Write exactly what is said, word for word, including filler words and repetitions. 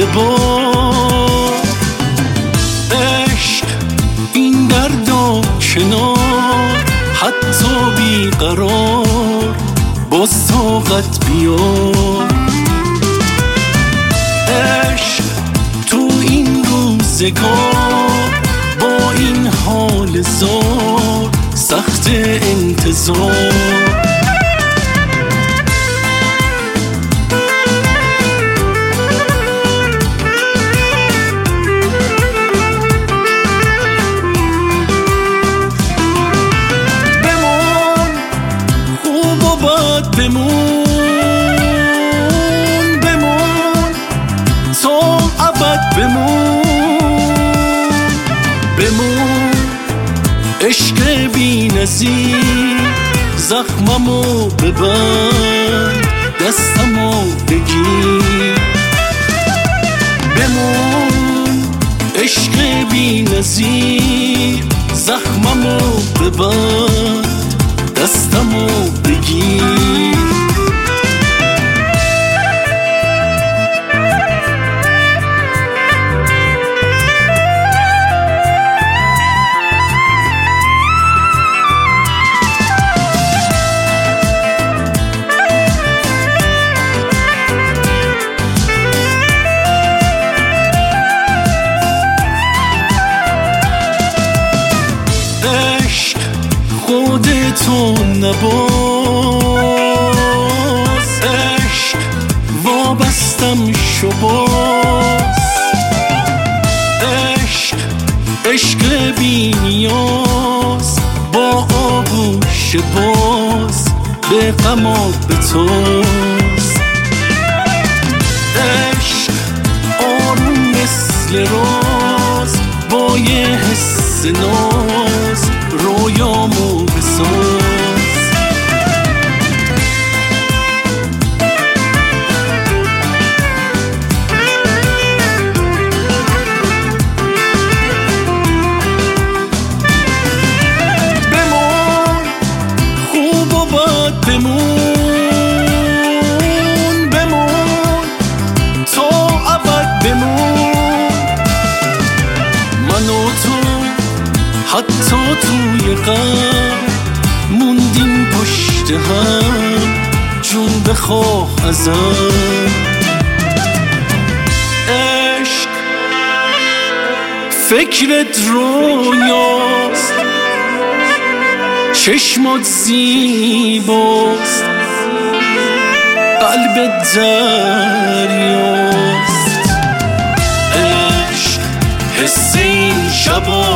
ببار. عشق این درد و کنار، حتی بیقرار باز طاقت بیار. عشق تو این روزگار با این حال زار، سخت انتظار. بمون بمون تا ابد بمون بمون. عشق بی نظیر زخممو ببند، دستمو بگیر. بمون عشق بی نظیر زخممو ببند، دستمو بگیر. عشق خودتو نباز، عشق وابستم شو باز. عشق عشق بی نیاز با آغوش باز به غم و به تاز. عشق آروم مثل راز با یه حس ناز رویامو بساز. بمون خوب و بد بمون بمون تا ابد بمون. من و تو حتی توی غم موندیم پشت هم، جون بخواه ازم. عشق فکرت رویاست، چشمات زیباست، قلبت دریاست. عشق حس این شبا